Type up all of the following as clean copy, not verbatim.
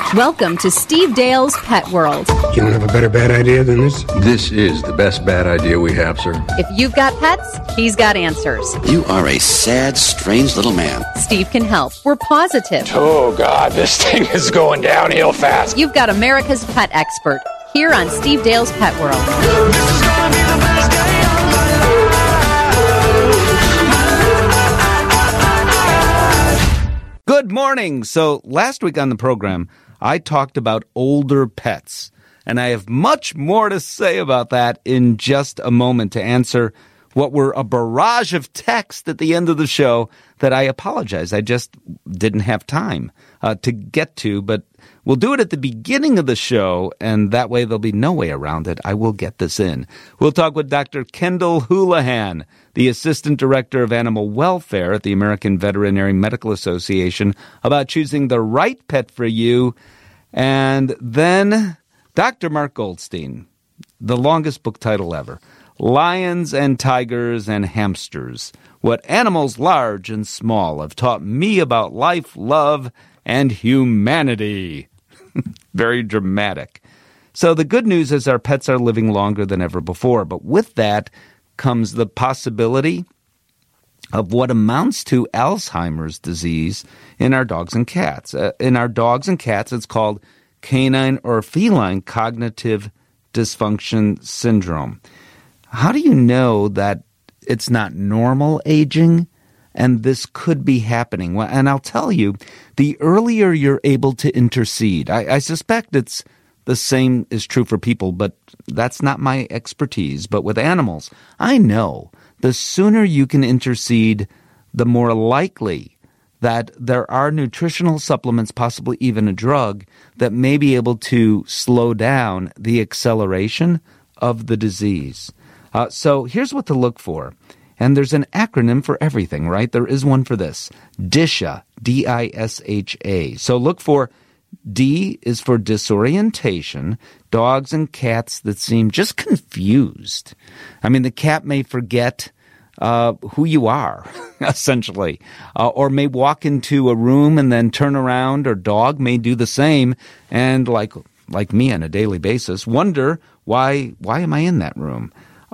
Welcome to Steve Dale's Pet World. You don't have a better bad idea than this? This is the best bad idea we have, sir. If you've got pets, he's got answers. You are a sad, strange little man. Steve can help. We're positive. Oh, God, this thing is going downhill fast. You've got America's pet expert here on Steve Dale's Pet World. This is gonna be the best day of my life. Good morning. So last week on the program, I talked about older pets, and I have much more to say about that in just a moment to answer what were a barrage of text at the end of the show that I apologize. I just didn't have time to get to, but we'll do it at the beginning of the show, and that way there'll be no way around it. I will get this in. We'll talk with Dr. Kendall Houlihan, the Assistant Director of Animal Welfare at the American Veterinary Medical Association, about choosing the right pet for you. And then Dr. Mark Goldstein, the longest book title ever, Lions and Tigers and Hamsters, What Animals Large and Small Have Taught Me About Life, Love, and Humanity. Very dramatic. So the good news is our pets are living longer than ever before, but with that comes the possibility of what amounts to Alzheimer's disease in our dogs and cats. In our dogs and cats, it's called canine or feline cognitive dysfunction syndrome. How do you know that it's not normal aging and this could be happening? Well, and I'll tell you, the earlier you're able to intercede, I suspect it's the same is true for people, but that's not my expertise. But with animals, I know the sooner you can intercede, the more likely that there are nutritional supplements, possibly even a drug, that may be able to slow down the acceleration of the disease. So here's what to look for. And there's an acronym for everything, right? There is one for this. DISHA, D-I-S-H-A. So look for D is for disorientation, dogs and cats that seem just confused. I mean, the cat may forget who you are, essentially, or may walk into a room and then turn around, or dog may do the same and, like me on a daily basis, wonder, why am I in that room?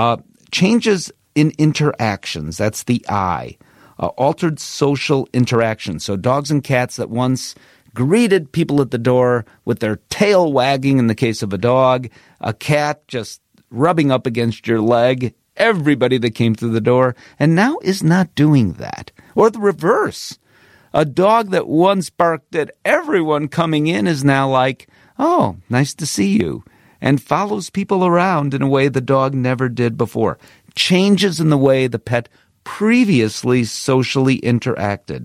Changes in interactions, that's the I. Altered social interactions. So dogs and cats that once greeted people at the door with their tail wagging in the case of a dog, a cat just rubbing up against your leg, everybody that came through the door, and now is not doing that. Or the reverse. A dog that once barked at everyone coming in is now like, oh, nice to see you, and follows people around in a way the dog never did before. Changes in the way the pet previously socially interacted.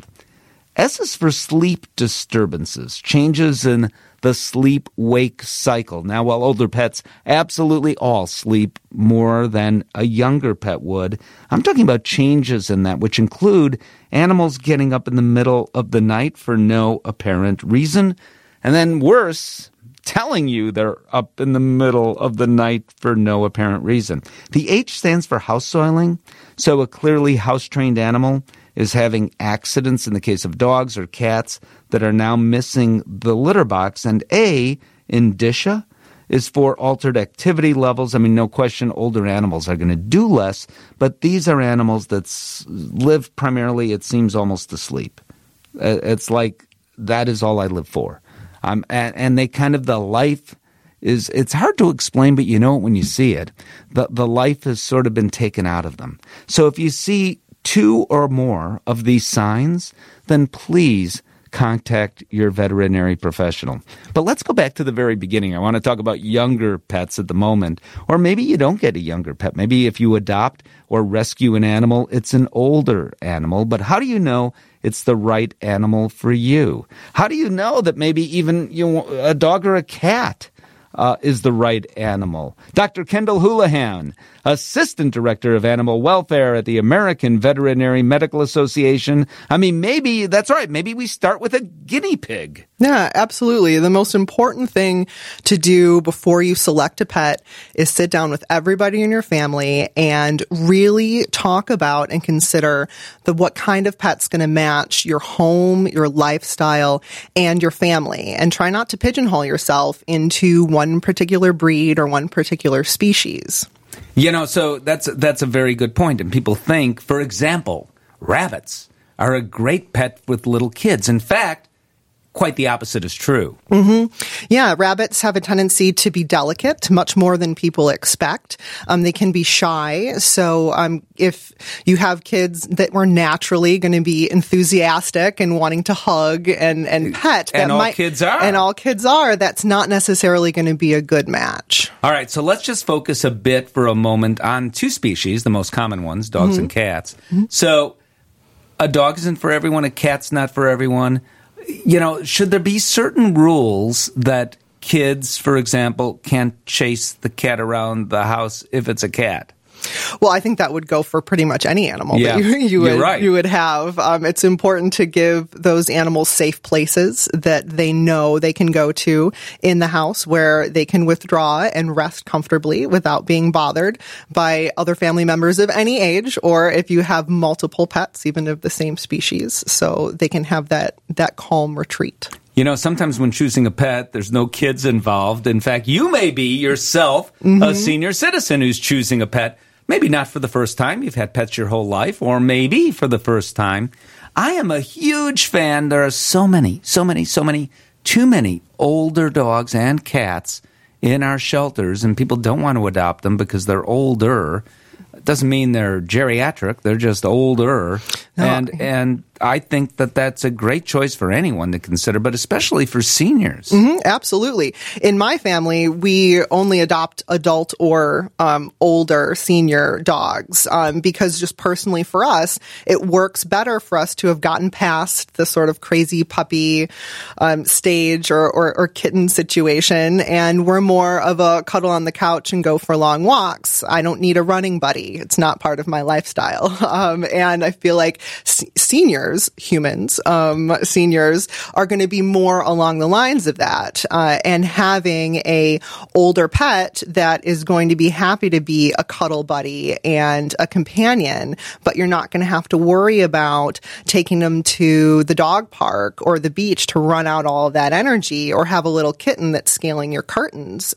S is for sleep disturbances, changes in the sleep-wake cycle. Now, while older pets absolutely all sleep more than a younger pet would, I'm talking about changes in that, which include animals getting up in the middle of the night for no apparent reason, and then worse, telling you they're up in the middle of the night for no apparent reason. The H stands for house soiling, so a clearly house-trained animal is having accidents in the case of dogs or cats that are now missing the litter box. And A, in DISHA, is for altered activity levels. I mean, no question, older animals are going to do less, but these are animals that live primarily, it seems, almost to sleep. It's like, that is all I live for. And they kind of, the life is, it's hard to explain, but you know it when you see it. The life has sort of been taken out of them. So if you see two or more of these signs, then please contact your veterinary professional. But let's go back to the very beginning. I want to talk about younger pets at the moment. Or maybe you don't get a younger pet. Maybe if you adopt or rescue an animal, it's an older animal. But how do you know it's the right animal for you? How do you know that maybe even a dog or a cat is the right animal? Dr. Kendall Houlihan, Assistant Director of Animal Welfare at the American Veterinary Medical Association. I mean, maybe, that's right, maybe we start with a guinea pig. Yeah, absolutely. The most important thing to do before you select a pet is sit down with everybody in your family and really talk about and consider what kind of pet's going to match your home, your lifestyle, and your family. And try not to pigeonhole yourself into one particular breed or one particular species. So that's a very good point. And people think, for example, rabbits are a great pet with little kids. In fact, quite the opposite is true. Mm-hmm. Yeah, rabbits have a tendency to be delicate, much more than people expect. They can be shy. So if you have kids that were naturally going to be enthusiastic and wanting to hug and pet, and all kids are, that's not necessarily going to be a good match. All right, so let's just focus a bit for a moment on two species, the most common ones, dogs and cats. Mm-hmm. So a dog isn't for everyone, a cat's not for everyone. Should there be certain rules that kids, for example, can't chase the cat around the house if it's a cat? Well, I think that would go for pretty much any animal that you're right. you would have. It's important to give those animals safe places that they know they can go to in the house where they can withdraw and rest comfortably without being bothered by other family members of any age, or if you have multiple pets, even of the same species, so they can have that calm retreat. Sometimes when choosing a pet, there's no kids involved. In fact, you may be yourself a senior citizen who's choosing a pet. Maybe not for the first time. You've had pets your whole life, or maybe for the first time. I am a huge fan. There are so many, too many older dogs and cats in our shelters, and people don't want to adopt them because they're older. It doesn't mean they're geriatric. They're just older. No. And I think that that's a great choice for anyone to consider, but especially for seniors. Mm-hmm, absolutely. In my family, we only adopt adult or older senior dogs because just personally for us, it works better for us to have gotten past the sort of crazy puppy stage or kitten situation, and we're more of a cuddle on the couch and go for long walks. I don't need a running buddy. It's not part of my lifestyle. And I feel like seniors, humans, seniors are going to be more along the lines of that. And having a older pet that is going to be happy to be a cuddle buddy and a companion, but you're not going to have to worry about taking them to the dog park or the beach to run out all of that energy, or have a little kitten that's scaling your curtains,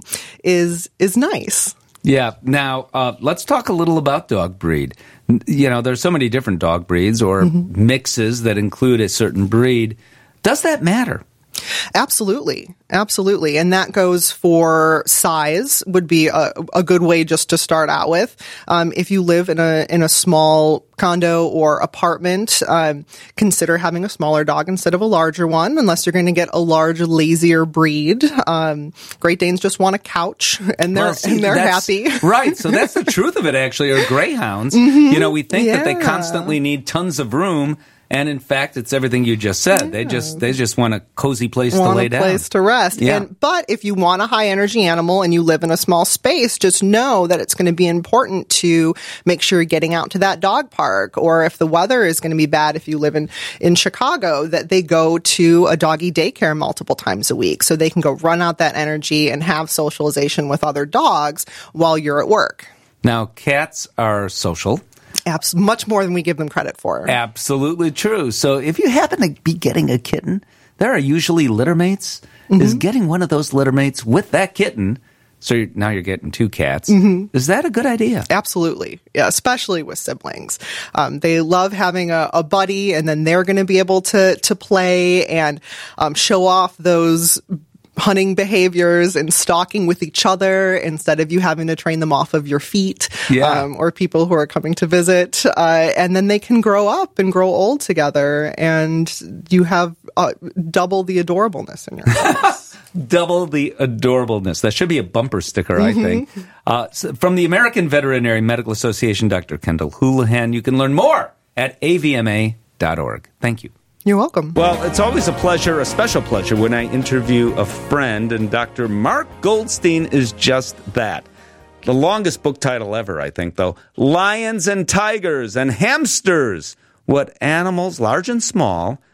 is nice. Yeah. Now, let's talk a little about dog breed. There's so many different dog breeds or mixes that include a certain breed. Does that matter? Absolutely. Absolutely. And that goes for size, would be a good way just to start out with. If you live in a small condo or apartment, consider having a smaller dog instead of a larger one, unless you're going to get a large, lazier breed. Great Danes just want a couch, and they're happy. Right. So that's the truth of it, actually, or greyhounds. We think that they constantly need tons of room. And in fact, it's everything you just said. Yeah. They just want a cozy place to lay down. Want a place to rest. Yeah. But if you want a high energy animal and you live in a small space, just know that it's going to be important to make sure you're getting out to that dog park. Or if the weather is going to be bad, if you live in Chicago, that they go to a doggy daycare multiple times a week so they can go run out that energy and have socialization with other dogs while you're at work. Now, cats are social. Much more than we give them credit for. Absolutely true. So if you happen to be getting a kitten, there are usually litter mates. Is getting one of those litter mates with that kitten, so now you're getting two cats, is that a good idea? Absolutely. Yeah, especially with siblings. They love having a buddy, and then they're going to be able to play and show off those hunting behaviors and stalking with each other instead of you having to train them off of your feet, or people who are coming to visit. And then they can grow up and grow old together, and you have double the adorableness in your house. Double the adorableness. That should be a bumper sticker, I think. From the American Veterinary Medical Association, Dr. Kendall Houlihan. You can learn more at avma.org. Thank you. You're welcome. Well, it's always a pleasure, a special pleasure, when I interview a friend, and Dr. Mark Goldstein is just that. The longest book title ever, I think, though. Lions and Tigers and Hamsters. What animals, large and small,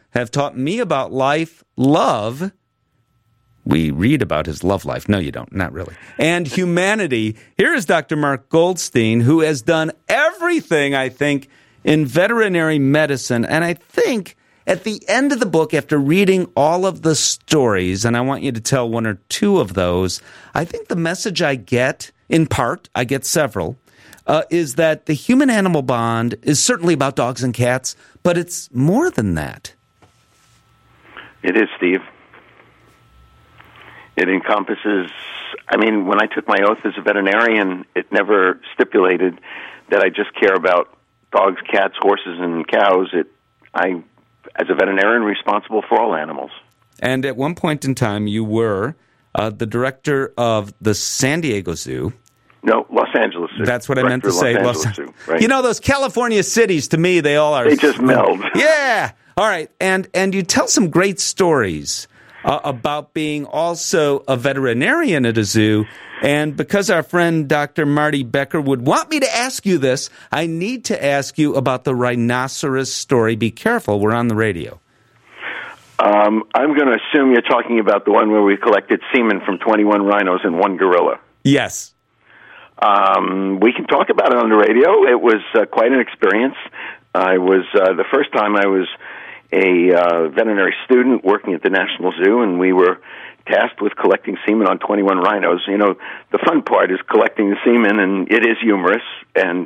have taught me about life, love. We read about his love life. No, you don't. Not really. And humanity. Here is Dr. Mark Goldstein, who has done everything, I think, in veterinary medicine. And I think at the end of the book, after reading all of the stories, and I want you to tell one or two of those, I think the message I get, in part, I get several, is that the human-animal bond is certainly about dogs and cats, but it's more than that. It is, Steve. It encompasses, I mean, when I took my oath as a veterinarian, it never stipulated that I just care about dogs, cats, horses, and cows. I, as a veterinarian, responsible for all animals. And at one point in time, you were the director of the San Diego Zoo. No, Los Angeles Zoo. That's what I meant to say. Los Angeles Zoo, right? You know, those California cities, to me, they all are... They just meld. Yeah. All right. And you tell some great stories about being also a veterinarian at a zoo. And because our friend Dr. Marty Becker would want me to ask you this, I need to ask you about the rhinoceros story. Be careful. We're on the radio. I'm going to assume you're talking about the one where we collected semen from 21 rhinos and one gorilla. Yes. We can talk about it on the radio. It was quite an experience. I was the first time I was a veterinary student working at the National Zoo, and we were tasked with collecting semen on 21 rhinos. You know, the fun part is collecting the semen, and it is humorous, and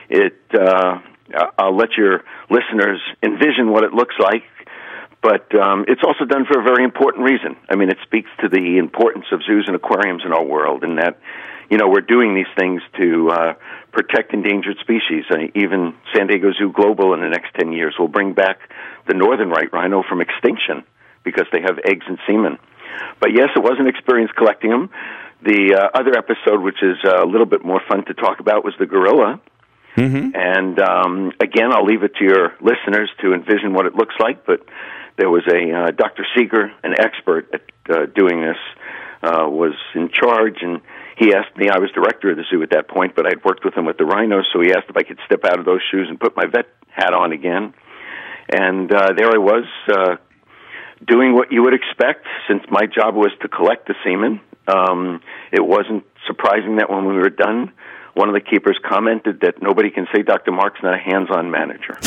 I'll let your listeners envision what it looks like, but it's also done for a very important reason. I mean, it speaks to the importance of zoos and aquariums in our world, and that, you know, we're doing these things to protect endangered species. Even San Diego Zoo Global in the next 10 years will bring back the northern right rhino from extinction because they have eggs and semen. But yes, it was an experience collecting them. The other episode, which is a little bit more fun to talk about, was the gorilla. Mm-hmm. And again, I'll leave it to your listeners to envision what it looks like, but there was a Dr. Seeger, an expert at doing this, was in charge, and he asked me, I was director of the zoo at that point, but I'd worked with him with the rhinos, so he asked if I could step out of those shoes and put my vet hat on again. And there I was, doing what you would expect, since my job was to collect the semen. It wasn't surprising that when we were done, one of the keepers commented that nobody can say Dr. Mark's not a hands-on manager.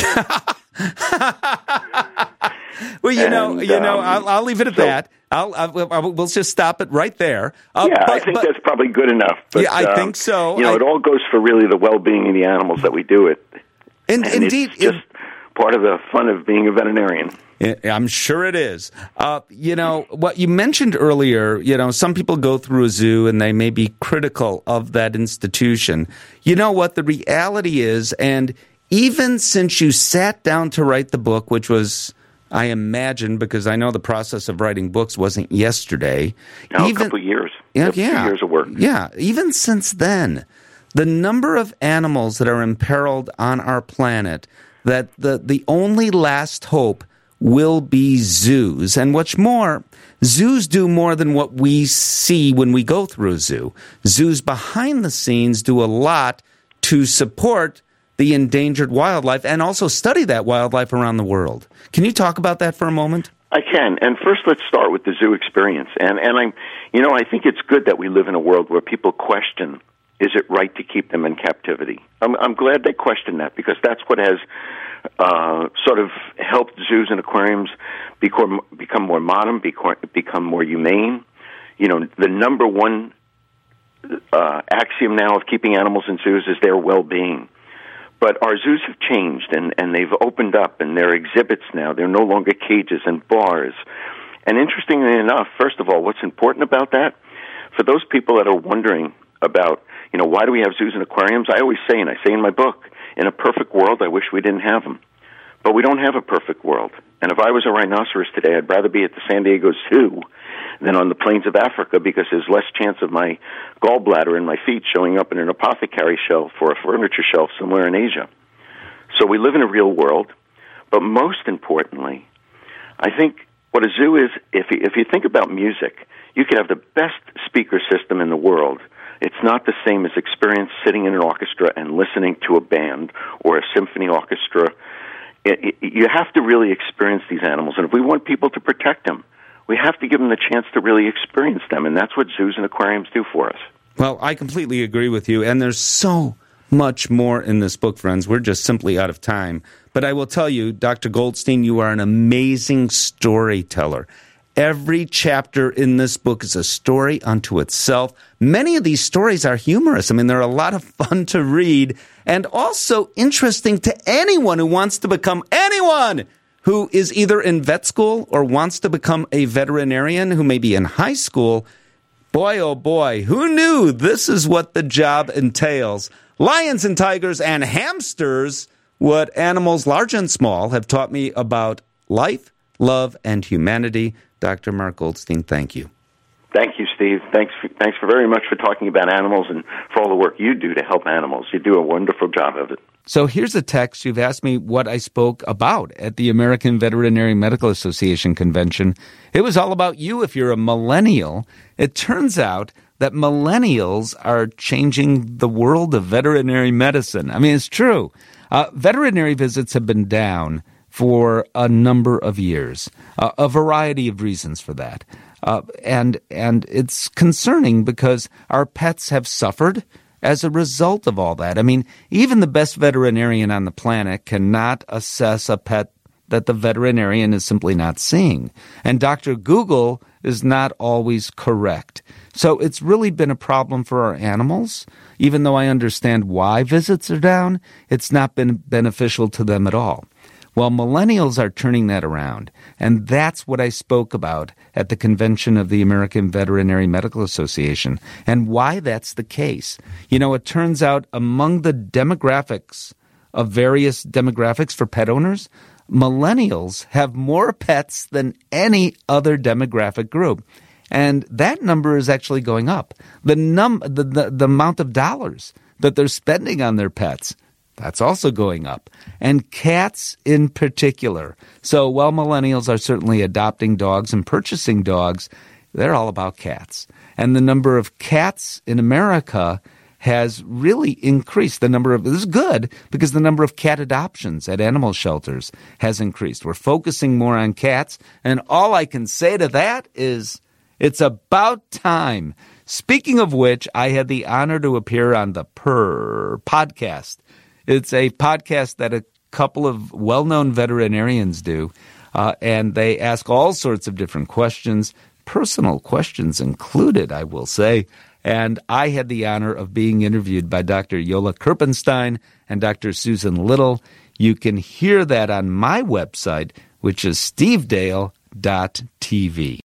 Well, I'll leave it at that. We'll just stop it right there. I think that's probably good enough. But, yeah, I think so. You know, it all goes for really the well-being of the animals that we do it. And indeed, it's just part of the fun of being a veterinarian. I'm sure it is. You know, what you mentioned earlier, you know, some people go through a zoo and they may be critical of that institution. You know what the reality is, and even since you sat down to write the book, which was, I imagine, because I know the process of writing books wasn't yesterday. No, a couple of years. Yeah, 2 years of work. Yeah, even since then, the number of animals that are imperiled on our planet, that the only last hope will be zoos. And what's more, zoos do more than what we see when we go through a zoo. Zoos behind the scenes do a lot to support the endangered wildlife and also study that wildlife around the world. Can you talk about that for a moment? I can. And first, let's start with the zoo experience. And I think it's good that we live in a world where people question, is it right to keep them in captivity? I'm glad they question that, because that's what has sort of helped zoos and aquariums become more modern, become more humane. You know, the number one axiom now of keeping animals in zoos is their well-being. But our zoos have changed, and they've opened up, and they're exhibits now. They're no longer cages and bars. And interestingly enough, first of all, what's important about that, for those people that are wondering about, you know, why do we have zoos and aquariums, I always say, and I say in my book, in a perfect world, I wish we didn't have them. But we don't have a perfect world. And if I was a rhinoceros today, I'd rather be at the San Diego Zoo than on the plains of Africa, because there's less chance of my gallbladder and my feet showing up in an apothecary shelf or a furniture shelf somewhere in Asia. So we live in a real world. But most importantly, I think what a zoo is, if you think about music, you could have the best speaker system in the world. It's not the same as experience sitting in an orchestra and listening to a band or a symphony orchestra you have to really experience these animals. And if we want people to protect them, we have to give them the chance to really experience them. And that's what zoos and aquariums do for us. Well, I completely agree with you. And there's so much more in this book, friends. We're just simply out of time. But I will tell you, Dr. Goldstein, you are an amazing storyteller. Every chapter in this book is a story unto itself. Many of these stories are humorous. I mean, they're a lot of fun to read and also interesting to anyone who wants to become anyone who is either in vet school or wants to become a veterinarian who may be in high school. Boy, oh boy, who knew this is what the job entails? Lions and tigers and hamsters, what animals large and small have taught me about life, love, and humanity. Dr. Mark Goldstein, thank you. Thank you, Steve. Thanks for very much for talking about animals and for all the work you do to help animals. You do a wonderful job of it. So here's a text. You've asked me what I spoke about at the American Veterinary Medical Association convention. It was all about you if you're a millennial. It turns out that millennials are changing the world of veterinary medicine. I mean, it's true. Veterinary visits have been down for a number of years, a variety of reasons for that. And it's concerning because our pets have suffered as a result of all that. I mean, even the best veterinarian on the planet cannot assess a pet that the veterinarian is simply not seeing. And Dr. Google is not always correct. So it's really been a problem for our animals. Even though I understand why visits are down, it's not been beneficial to them at all. Well, millennials are turning that around, and that's what I spoke about at the convention of the American Veterinary Medical Association, and why that's the case. You know, it turns out among the demographics of various demographics for pet owners, millennials have more pets than any other demographic group. And that number is actually going up. The amount of dollars that they're spending on their pets, that's also going up. And cats in particular. So while millennials are certainly adopting dogs and purchasing dogs, they're all about cats. And the number of cats in America has really increased. This is good because the number of cat adoptions at animal shelters has increased. We're focusing more on cats. And all I can say to that is it's about time. Speaking of which, I had the honor to appear on the Purr podcast. It's a podcast that a couple of well-known veterinarians do, and they ask all sorts of different questions, personal questions included, I will say. And I had the honor of being interviewed by Dr. Yola Kerpenstein and Dr. Susan Little. You can hear that on my website, which is stevedale.tv.